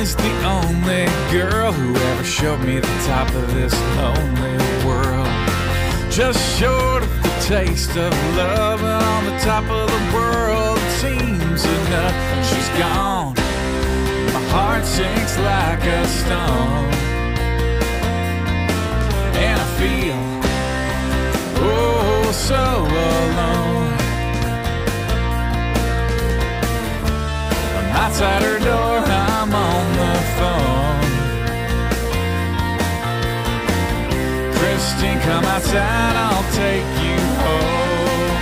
is the only girl who ever showed me the top of this lonely world. Just short of the taste of love, and on the top of the world seems enough. She's gone, my heart sinks like a stone, and I feel oh so alone. I'm outside her door, I'm on the phone. Christine, come outside, I'll take you home.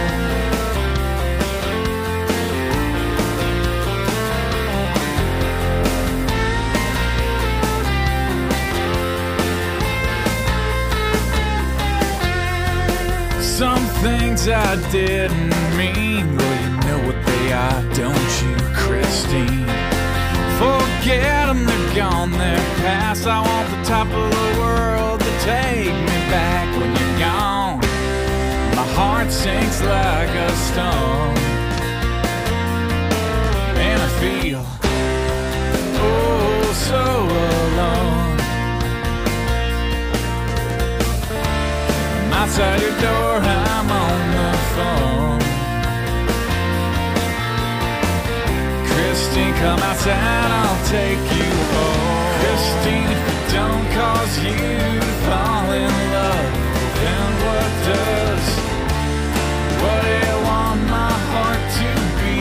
Some things I didn't mean, well, you know what they are, don't you, Christine? Forget them, they're gone, they're past. I want the top of the world to take me back. When you're gone, my heart sinks like a stone, and I feel oh so alone. I'm outside your door, I'm on the phone. Christine, come outside, I'll take you home. Christine, if it don't cause you to fall in love, then what does? What do you want my heart to be?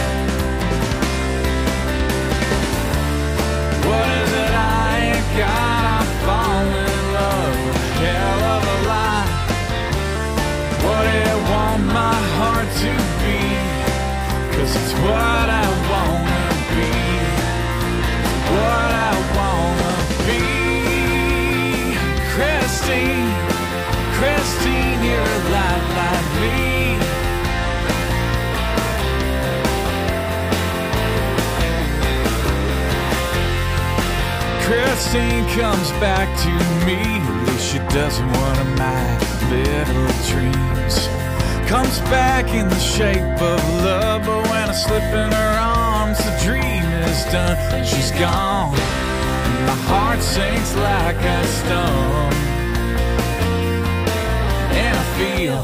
What is it I ain't got? I fall in love with a hell of a lie. What do you want my heart to be? 'Cause it's what I wanna be, what I wanna be. Christine, Christine, you're a lot like me. Christine comes back to me, at least she doesn't one of my little dreams. Comes back in the shape of love, but when I slip in her arms, the dream is done. And she's gone, and my heart sinks like a stone, and I feel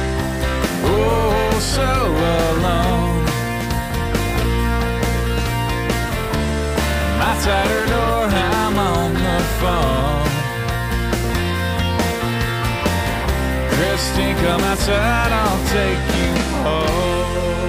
oh so alone. I'm outside her door, I'm on the phone. Christine, come outside, I'll take you home.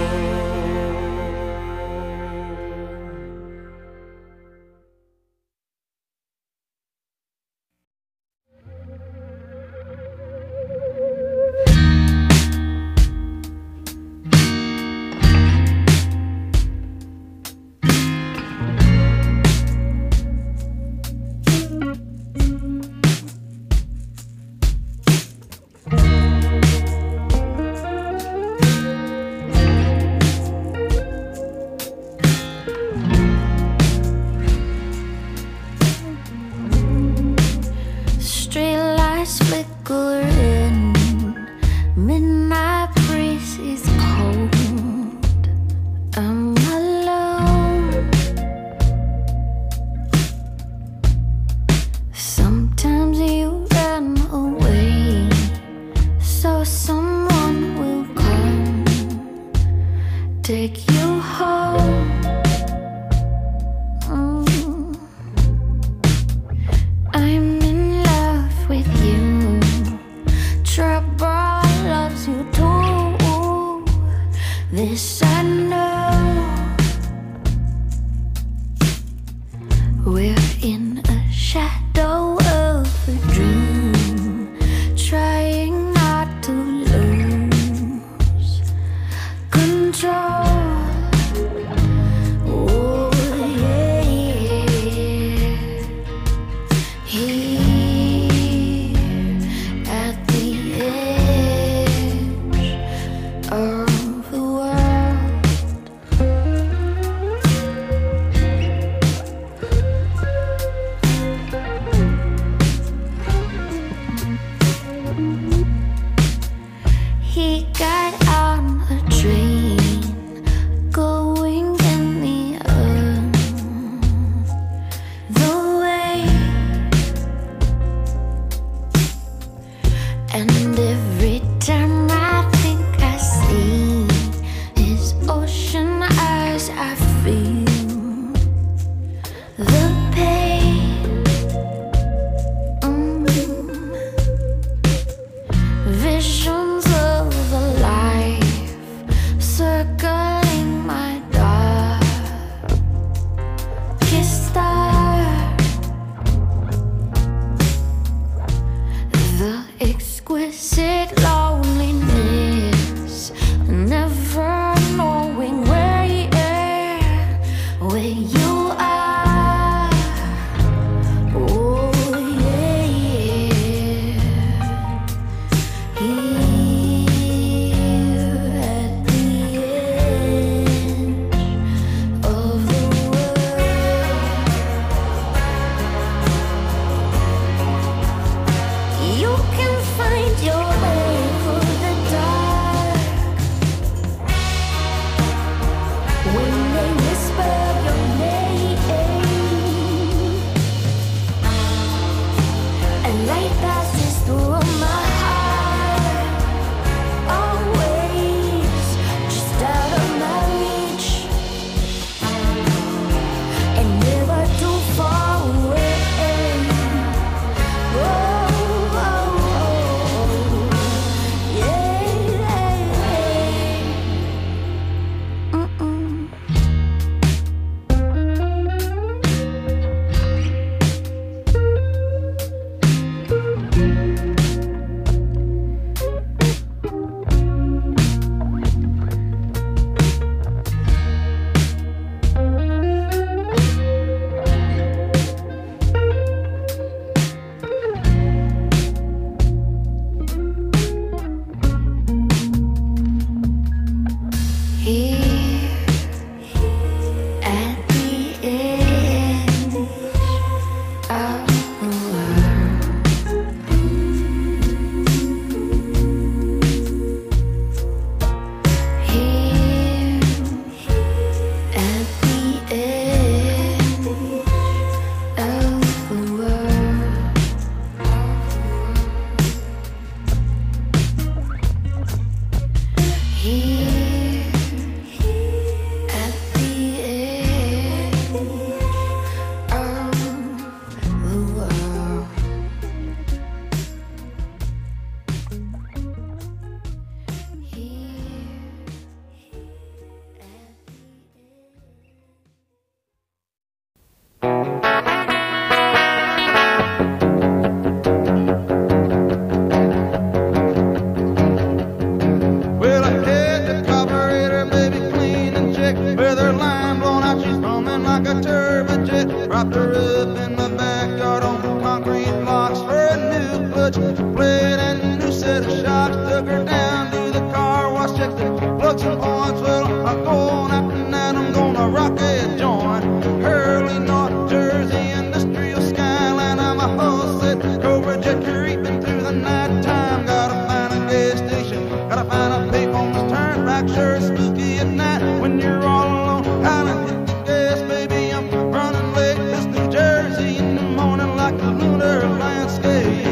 backyard on concrete blocks for a new clutch plate and a new set of shocks. Took her down to the car wash, checked the plugs and points. Well, I'm going out tonight, I'm gonna rock a joint. Early North Jersey industrial skyline, I'm a hull set, Cobra jet creeping through the night time. Gotta find a gas station, gotta find a payphone to turn back. Sure it's spooky at night when you're all alone. Gotta hit the gas, baby, I'm running late. This New Jersey in the morning like a lunar landscape.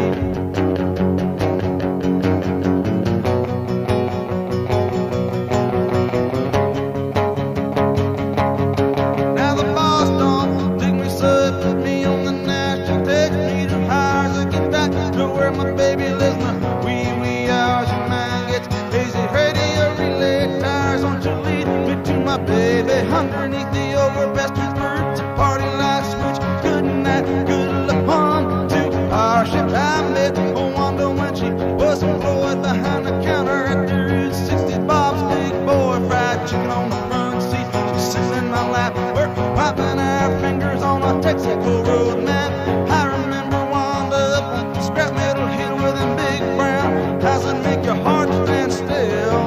Now the boss don't dig me, so put me on the national. Takes me to hours to get back to where my baby lives. My wee hours, your mind gets hazy. Radio relay tires, won't you lead me to my baby? Underneath the overbasted birds, a party light switch. Good night, good luck on to our ship. I met Wanda when she was employed behind the counter at the Route 60. Bob's big boy, fried chicken on the front seat. She sits in my lap, we're wiping our fingers on a Texaco road map. I remember Wanda up on the scrap metal hill with them big brown eyes that make your heart stand still.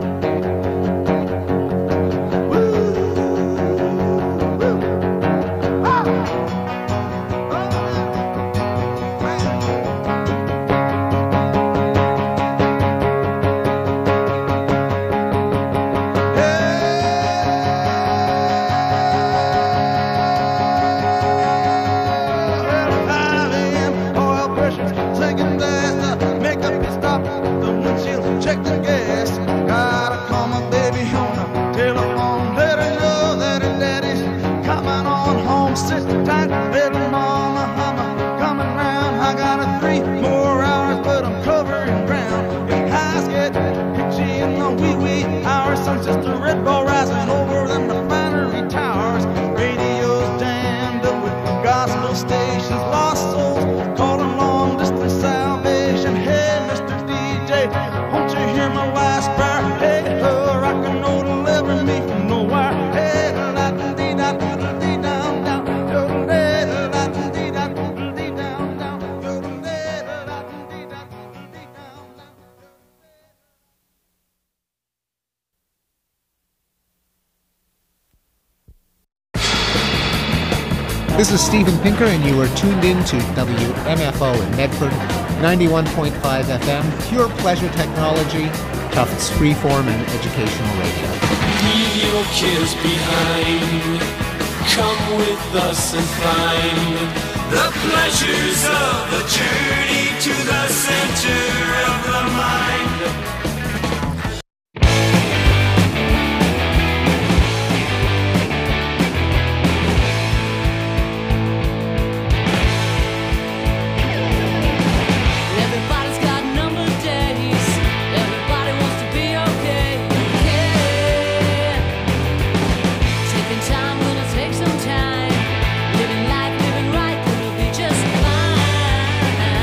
Check the gas. Gotta call my baby on the telephone. Let her know that her daddy's coming on home. Sit tight, little mama, I'm coming round. I got 3 more hours, but I'm covering ground. Your eyes get itchy in the wee hours. Sun's just a red ball rising over them refinery towers. Radio's jammed up with gospel stations. Lost souls calling long distance salvation. Hey, Mr. DJ, won't you hear my last prayer? Hey, rock and roll deliver me from nowhere. Hey, la-da-dee-da-dee-da-down, down, yo-da-dee-da-dee-da-dee-down, down, yo-da-dee-da-dee-da-dee-down, down. This is Steven Pinker, and you are tuned in to WMFO in Medford, 91.5 FM, pure pleasure technology, Tufts freeform and educational radio. Leave your kids behind. Come with us and find the pleasures of the journey to the center of the mind. Everybody's got numbered days. Everybody wants to be okay. Yeah. Taking time will take some time. Living life, living right, it'll be just fine.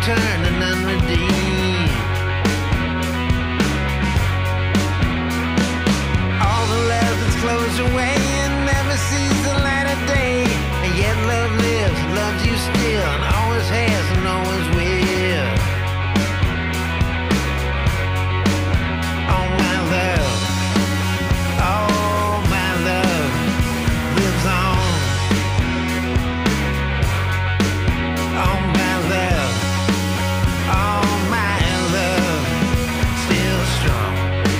unturned and unredeemed. All the love that's closed away and never sees the light of day, and yet love lives, loves you still, and always has and always will. Oh my love, oh my love lives on. Oh my love, oh my love, still strong.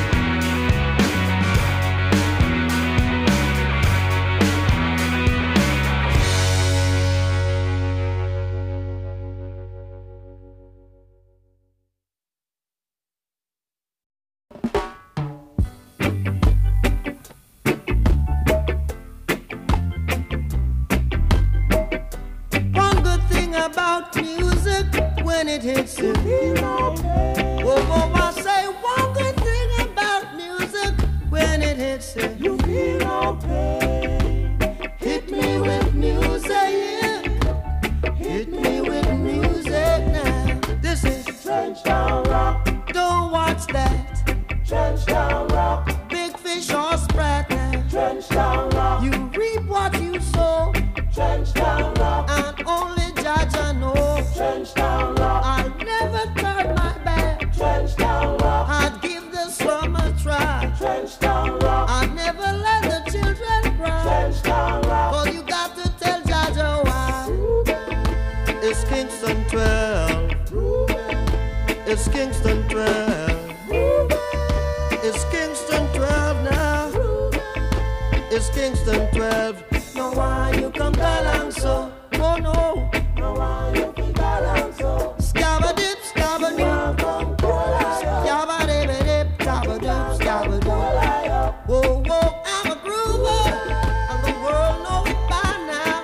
One good thing about music, when it hits you, oh, I say one good thing about music, when it hits you, you feel okay. Hit me with music, yeah. Hit me with music now. This is Trenchtown Rock. Don't watch that. Trenchtown Rock. Big fish or sprat now. Trenchtown Rock. You reap what you sow. Trenchtown Rock. And only Jaja know. Trenchtown Rock. I'll never turn my back. Trenchtown Rock. I'd give the slum a try. Trenchtown Rock. I'd never let the children cry. Trenchtown Rock. All you got to tell Jaja why. It's Kingston 12. It's Kingston 12. It's Kingston 12 now. It's Kingston 12. No, why you come along so? Oh no. No, why you come along so? Scabba-dip, scabba-dip. Scabba-dip, scabba-dip, scabba-dip. Whoa, whoa, I'm a groover. And the world know it by now,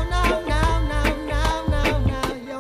yo.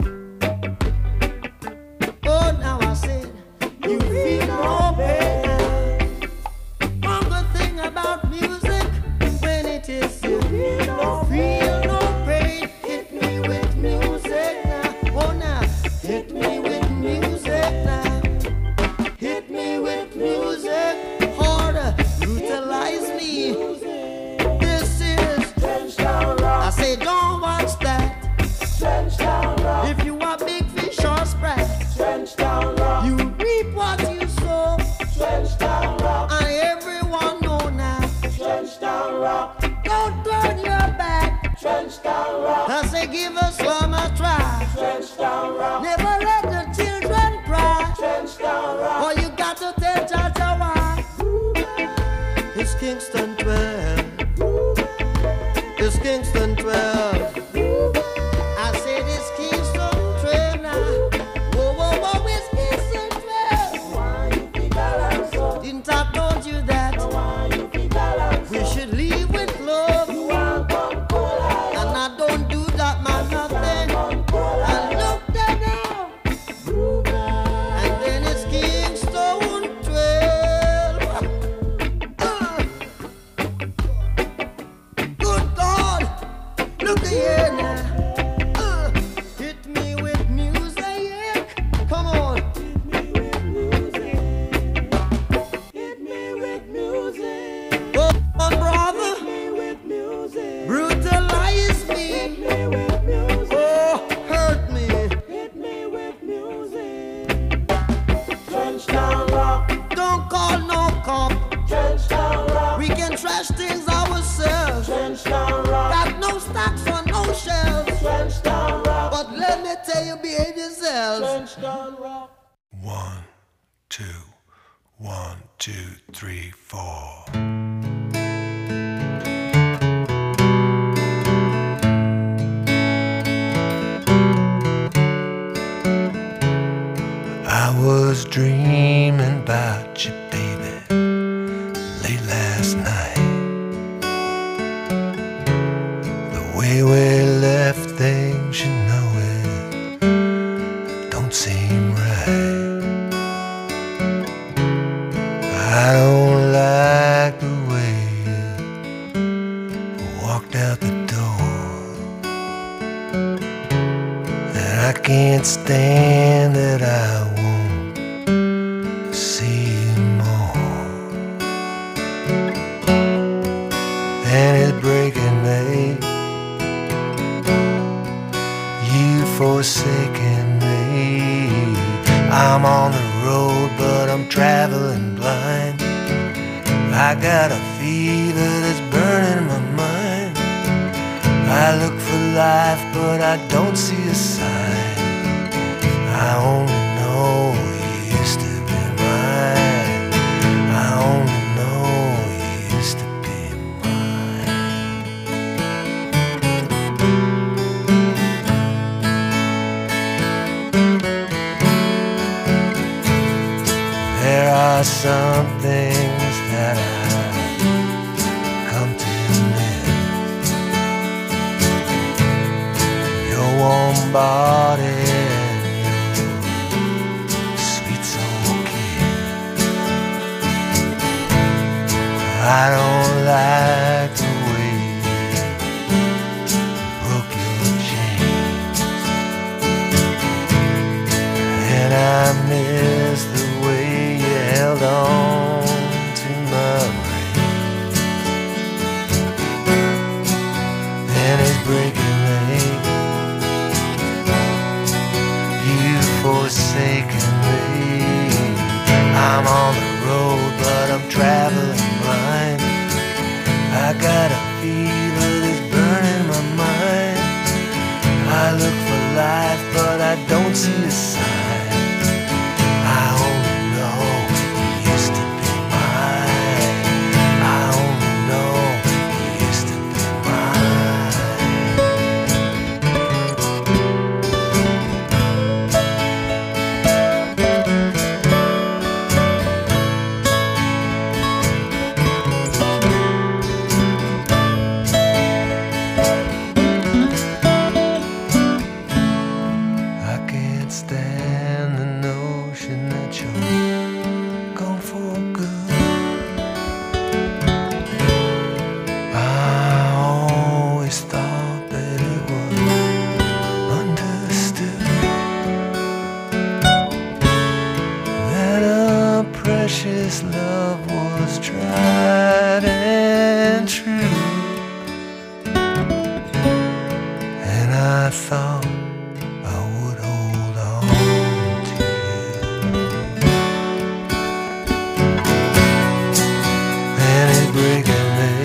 Oh, now I said, you feel no pain now. One good thing about music, when it is you feel no pain. Hit me with music now. Oh, now, hit me with music now. Hit me with music. Harder, utilize me. This is Trenchtown Rock. I say, don't watch that. Trenchtown Rock. If you want big fish or sprat, Trenchtown Rock. You reap what you sow. Trenchtown Rock. And everyone know now. Trenchtown Rock. Don't turn your back. Trenchtown Rock. I say, give us one a try. Trenchtown Rock. Never let the children cry. Trenchtown Rock. All you got to tell Jaja why. It's Kingston 12. It's Kingston 12. I said it's Kingston 12 now. Whoa, whoa, whoa, it's Kingston 12. Why you think I like so? Didn't I told you that? Why you think I like so? We should leave with love. And I don't do that, man, nothing. I look there now. And then it's Kingston 12. Good God, look here now. Hit me with music. Come on. Hit me with music. Oh, brother. Brutalize me. Oh, hurt me. Hit me with music. Trenchtown Rock. Don't call no cop. Trenchtown Rock. We can trash things ourselves. Trenchtown Rock. Got no stocks on no shelves. Trenchtown Rock. But let me tell you, behave yourselves. Trenchtown Rock. 1, 2, 1, 2, 3, 4. I was dreaming about you, baby, late last night. The way we left things, you know it don't seem right. I don't like the way you walked out the door, and I can't stand that I won't see you more. And it's breaking me. You've forsaken me. I'm on the road, but I'm traveling blind. I got a fever that's burning my mind. I look for life, but I don't see a sign. I only know you used to be mine. I only know you used to be mine. There are some things that I've come to miss. Your warm body and your sweet soul kiss. I don't like the way you broke your chains, and I miss the way you held on to my reins. And it's breaking me. You've forsaken me. I'm on the road, but I'm traveling blind. I got a fever that's burning my mind. I look for life, but I don't see a sign. I only know you used to be mine. I only know you used to be mine. I can't stand the notion that you're gone for good. I always thought that it was understood that a precious love was tried and true. And I thought I would hold on to you. And it's breaking me.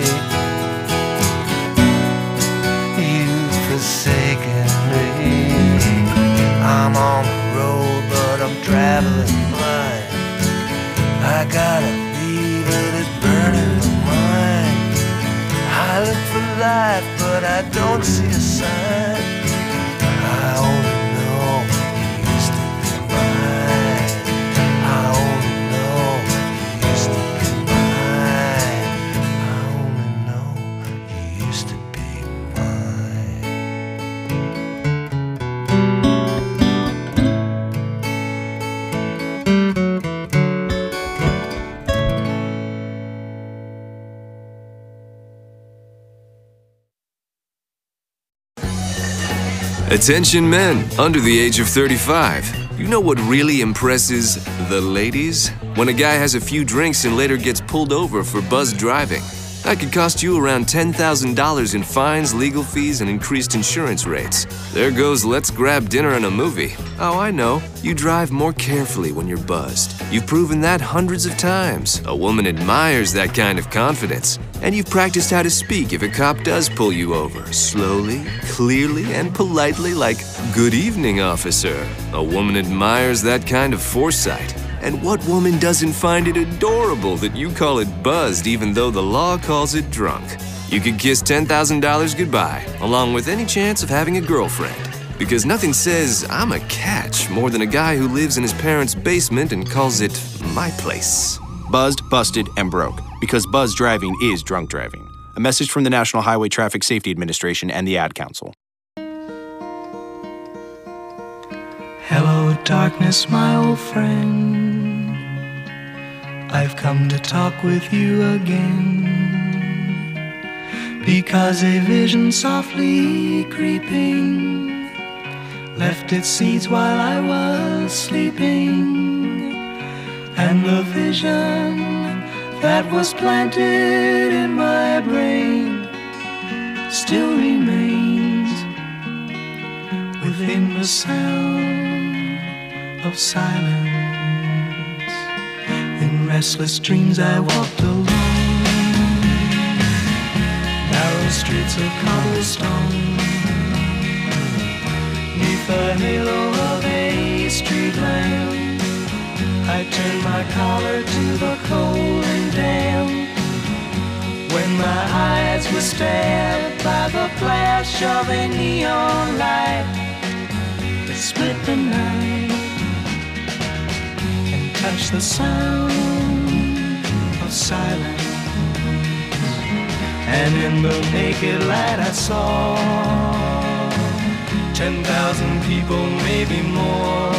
You've forsaken me. I'm on the road, but I'm traveling blind. I got a fever that's burning my mind. I look for life, but I don't see a sign. I only know you used to be mine. I only know you used to be mine. I only know you used to be mine. Attention men under the age of 35. You know what really impresses the ladies? When a guy has a few drinks and later gets pulled over for buzzed driving. That could cost you around $10,000 in fines, legal fees, and increased insurance rates. There goes let's grab dinner and a movie. Oh, I know. You drive more carefully when you're buzzed. You've proven that hundreds of times. A woman admires that kind of confidence. And you've practiced how to speak if a cop does pull you over. Slowly, clearly, and politely like, "Good evening, officer." A woman admires that kind of foresight. And what woman doesn't find it adorable that you call it buzzed even though the law calls it drunk? You could kiss $10,000 goodbye, along with any chance of having a girlfriend. Because nothing says, "I'm a catch," more than a guy who lives in his parents' basement and calls it my place. Buzzed, busted, and broke. Because buzz driving is drunk driving. A message from the National Highway Traffic Safety Administration and the Ad Council. Hello, darkness, my old friend. I've come to talk with you again. Because a vision softly creeping left its seeds while I was sleeping, and the vision that was planted in my brain still remains within the sound of silence. In restless dreams I walked alone, narrow streets of cobblestone, neath the halo of a street lamp. I turned my collar to the cold and damp, when my eyes were stabbed by the flash of a neon light that split the night and touched the sound of silence. And in the naked light I saw 10,000 people, maybe more.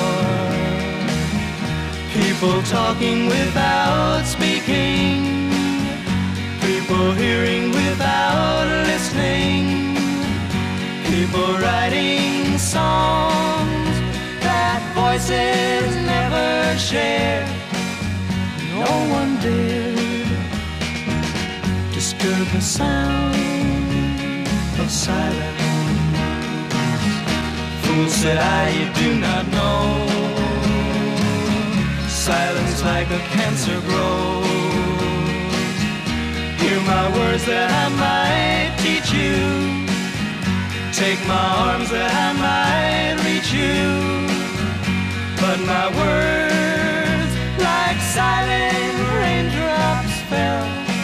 People talking without speaking, people hearing without listening, people writing songs that voices never shared. No one dared disturb the sound of silence. Fool, said I, you do not know, silence like a cancer grows. Hear my words that I might teach you, take my arms that I might reach you, but my words like silent raindrops fell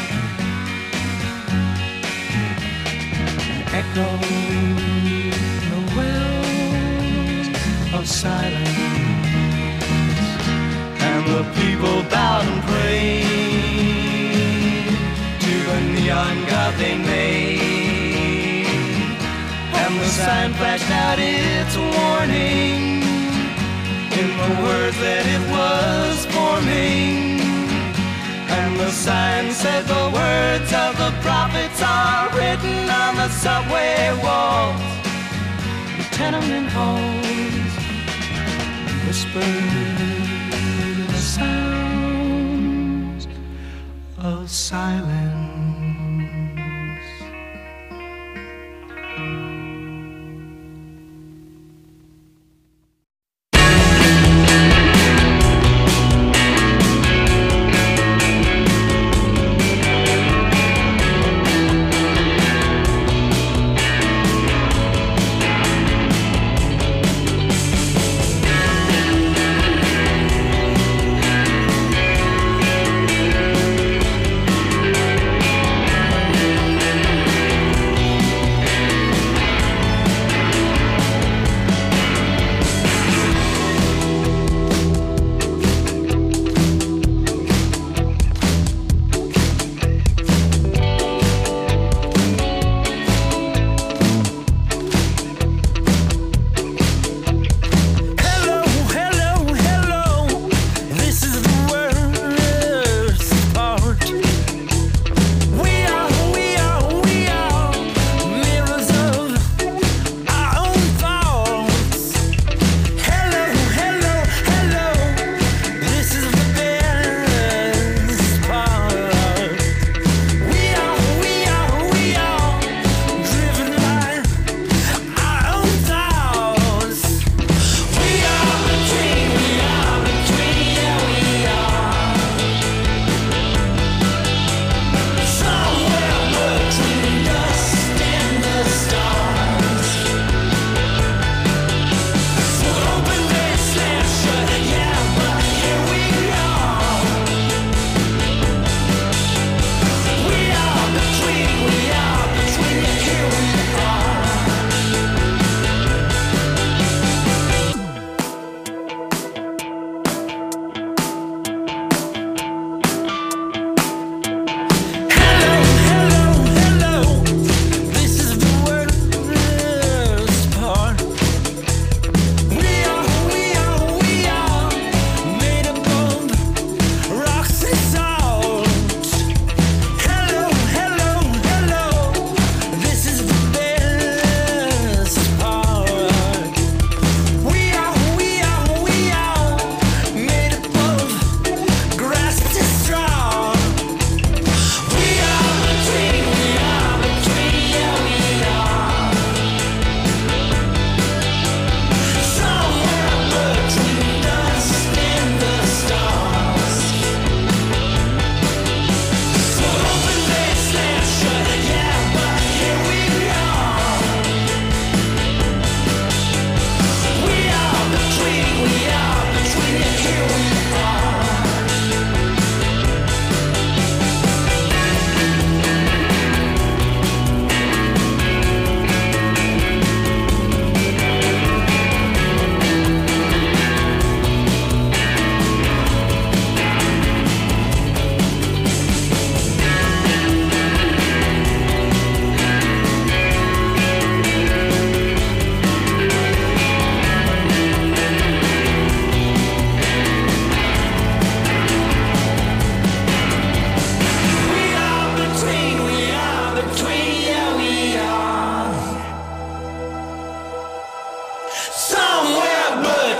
and echoed the wells of silence. The people bowed and prayed to the neon god they made, and the sign flashed out its warning in the words that it was forming. And the sign said the words of the prophets are written on the subway walls, the tenement halls, whispered sounds of silence.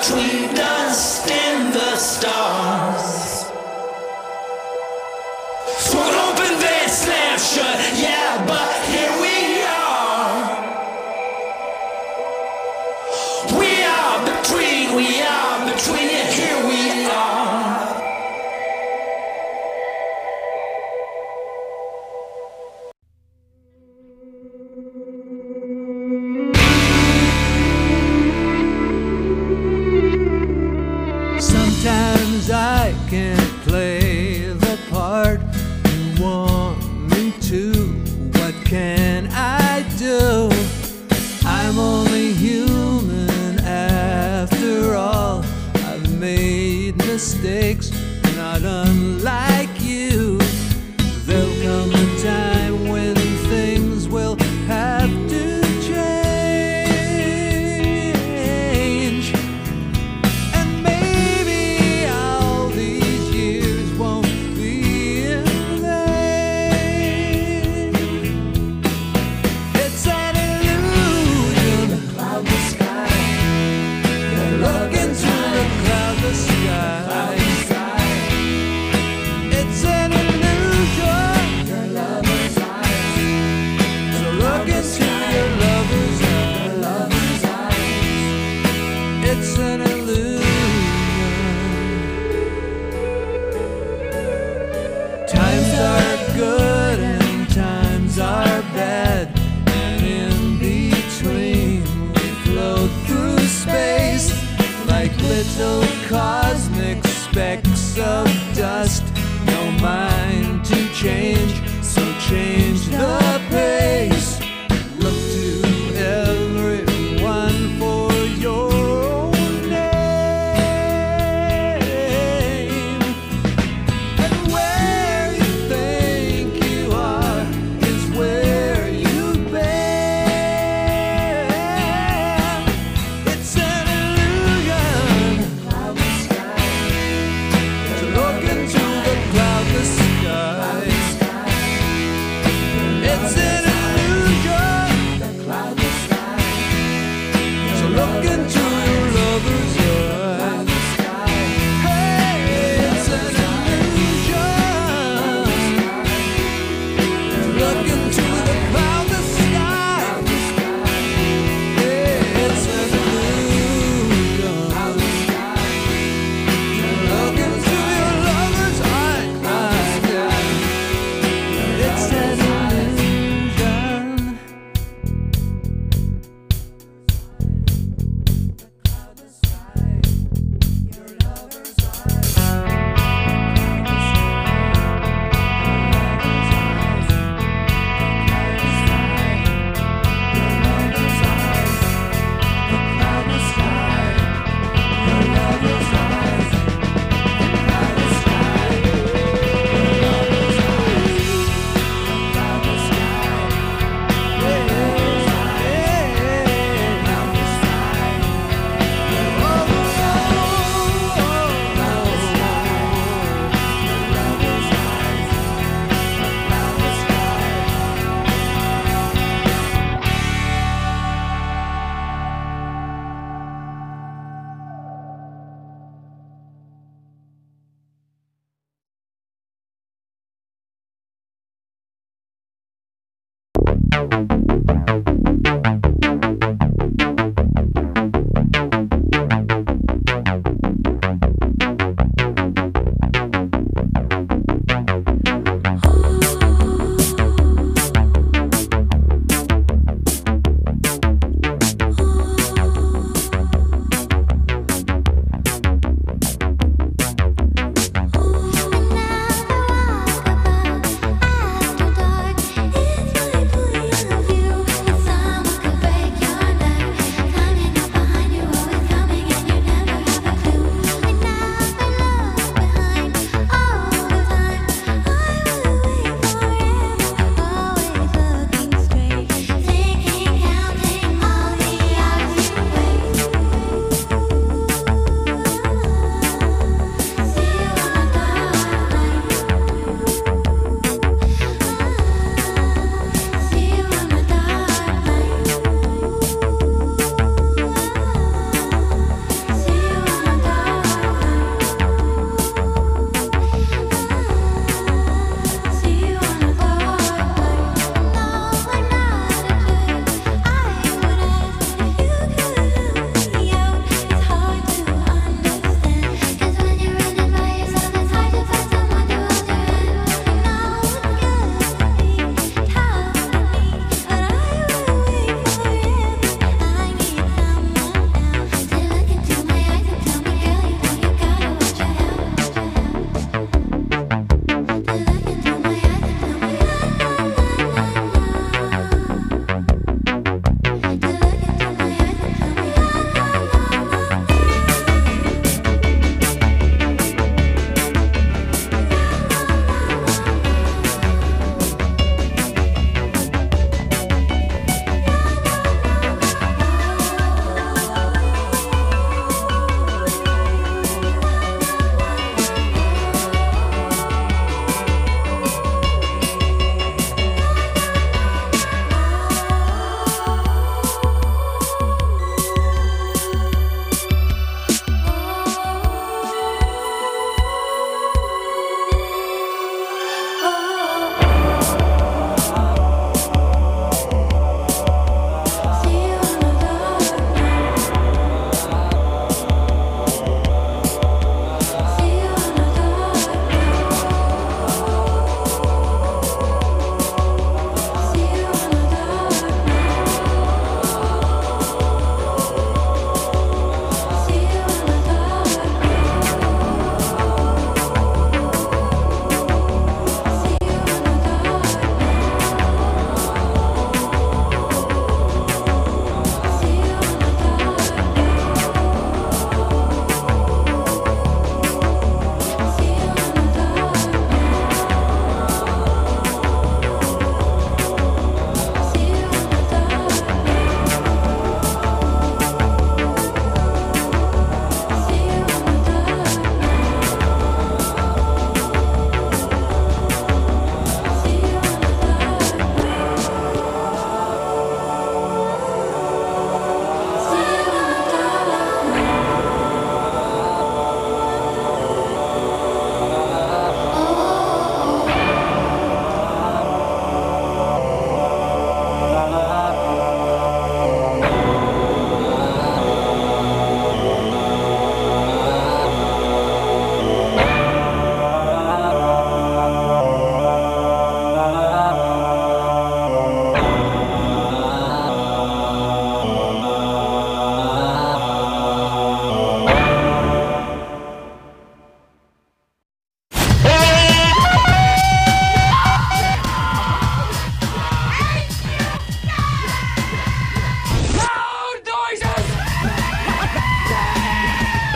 between dust and the stars. Swung open, then slammed shut. Yeah, but here we are. We are between, yeah, here we are. Sometimes I can't play the part you want me to. What can I do? I'm only human after all. I've made mistakes, not unlike you. There'll come a time when things will have to change. And maybe all these years won't be in vain. It's an illusion. The cloudless sky. Look into the cloudless sky. It's an illusion. Your lover's eyes. So look into your lover's eyes. It's an illusion. Times are good and times are bad, and in between we float through space like little cosmic specks of dust. No mind to change, so change the pace. Look to everyone for your own name.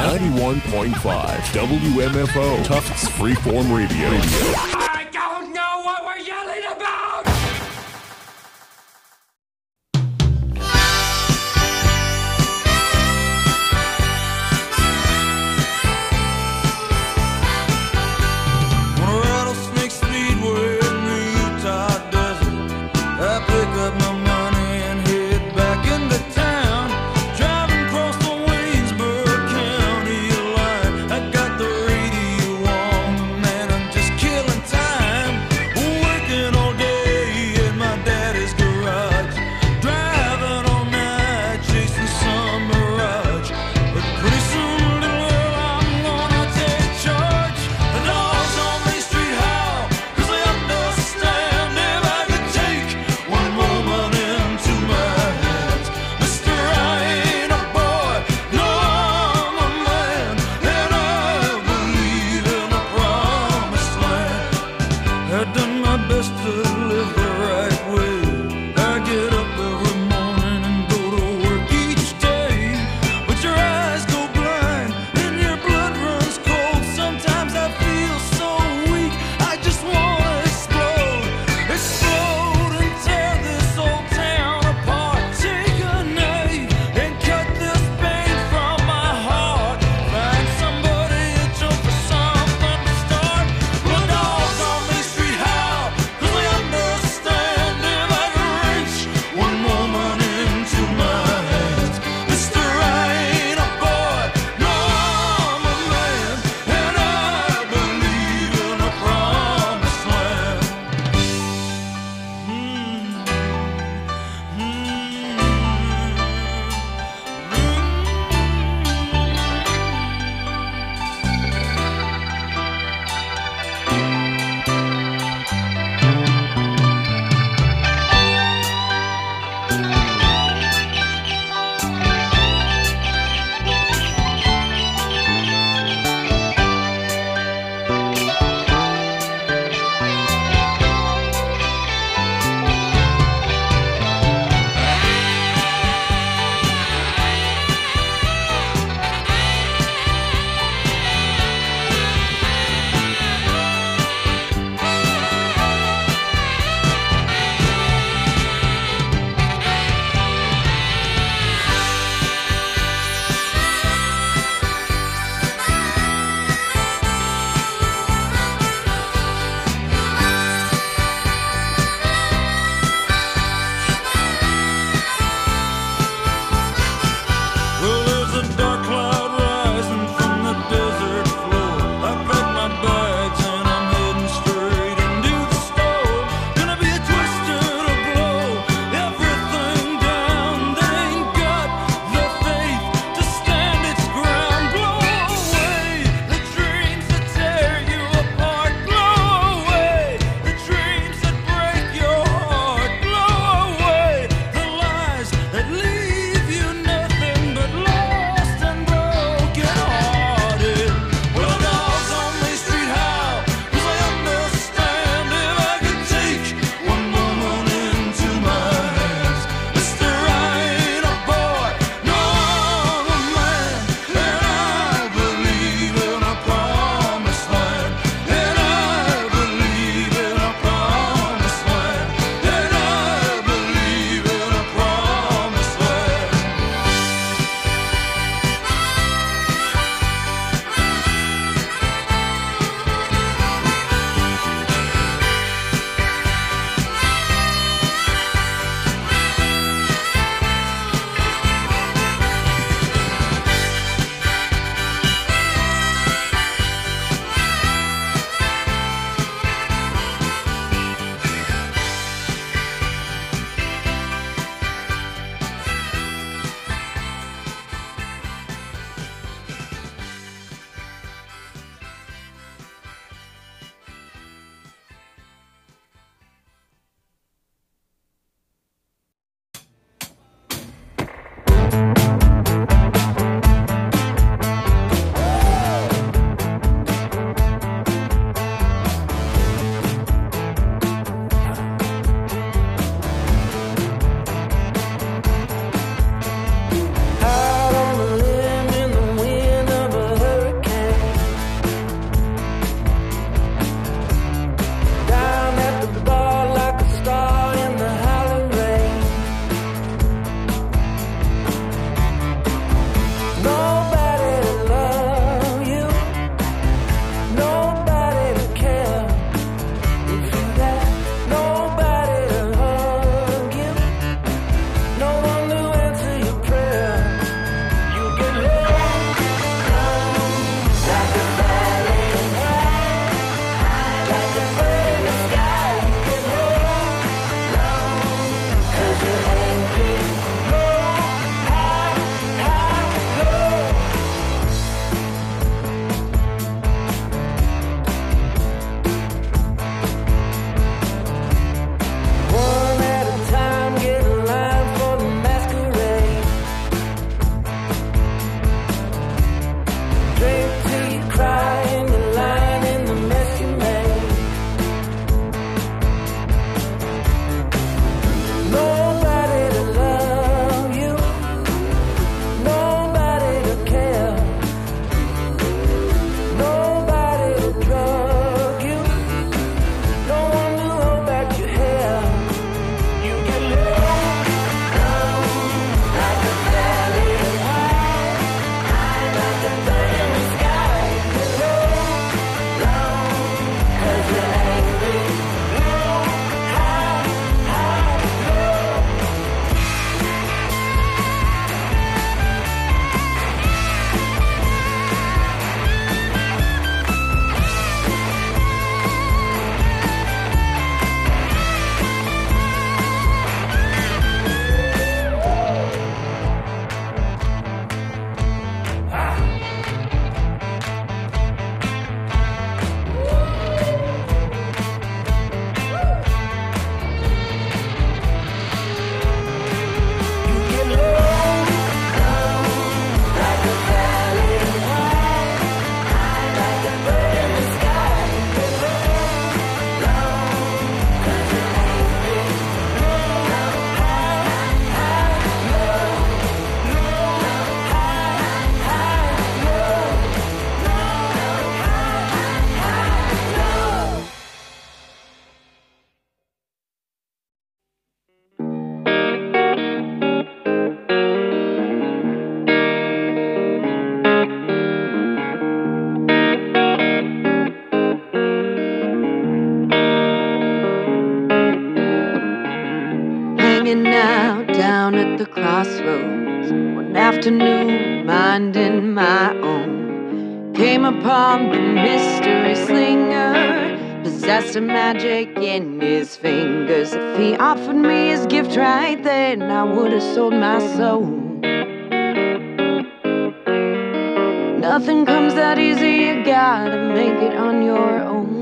91.5 WMFO, Tufts Freeform Radio. I don't know what we're yelling about! On a rattlesnake speedway in the Utah desert, I pick up my money and head back into town. Driving across the Waynesburg County line, I got the radio on, man, I'm just killing time. afternoon, minding my own, came upon the mystery slinger, possessed a magic in his fingers. If he offered me his gift right then, I would have sold my soul. Nothing comes that easy, you gotta make it on your own.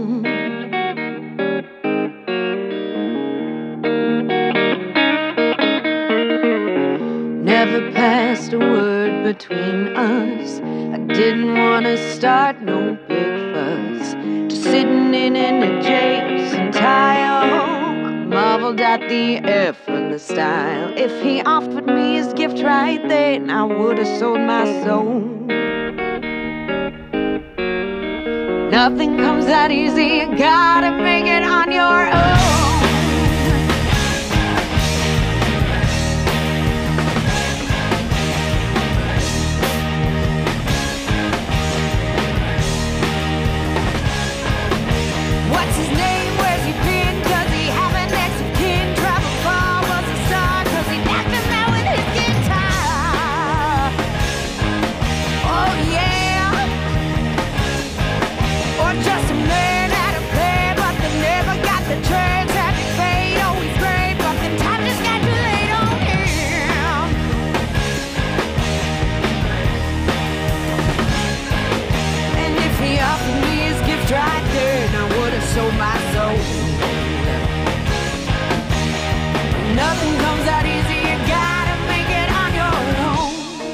Never passed a word between us. I didn't want to start no big fuss. Just sitting in an adjacent tile, I marveled at the effortless style. If he offered me his gift right then, I would have sold my soul. Nothing comes that easy, you gotta make it on your own. What's his name? Where's he been? Does he have an next of kin? Travel far, was a star, cause he knocked him out with his guitar. Oh yeah. Or just a man at a play, but they never got the chance. Happy fate, always great, but the time just got too late on him. And if he offered me his gift right there, I would have sold my soul. Nothing comes out easy, you gotta make it on your own.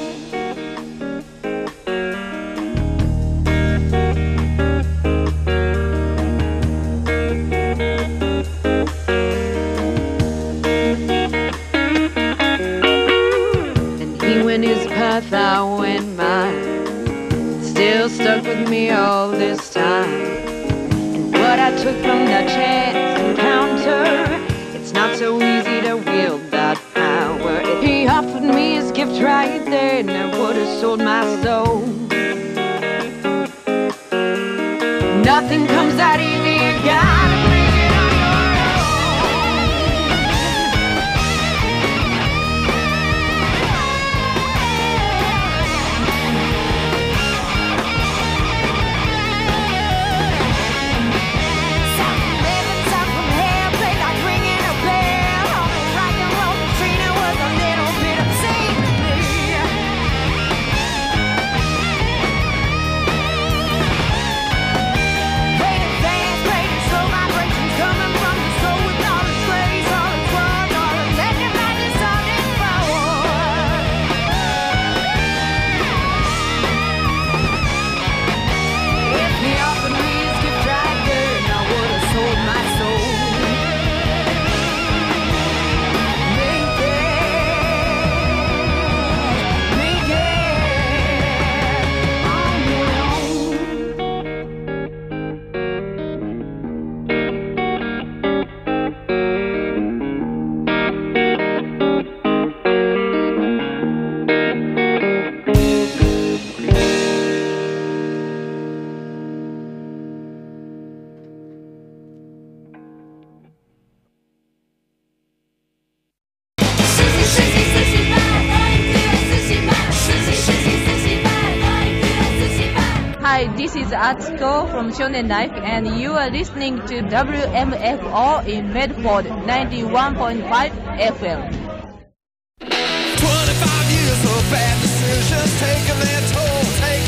And he went his path, I went mine. Still stuck with me all this time. What I took from that chance encounter, it's not so easy to wield that power. If he offered me his gift right then, I would have sold my soul. Nothing comes that easy, you gotta make it on your Hi, this is Atsuko from Shonen Life, and you are listening to WMFO in Medford 91.5 FM. 25 years of bad decisions, taking their toll,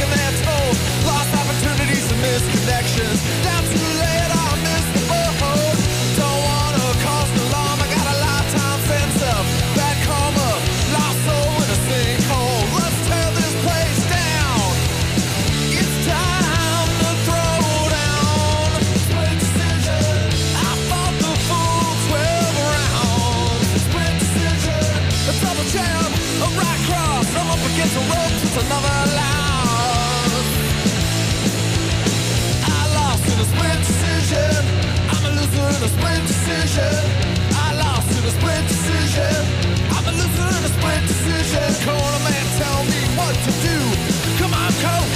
lost opportunities and misconnections. Down too late, I missed the boat. Don't wanna cause an alarm, I got a lifetime fence up. Bad karma, lost soul in a sinkhole. Let's tear this place down. It's time to throw down. Split decision, I fought the full 12 rounds. Split decision, a double jab, a right cross. I'm up against the ropes, it's another loss. I lost in a split decision. I'm a loser in a split decision. I lost in a split decision. I'm a loser in a split decision. Corner man, tell me what to do.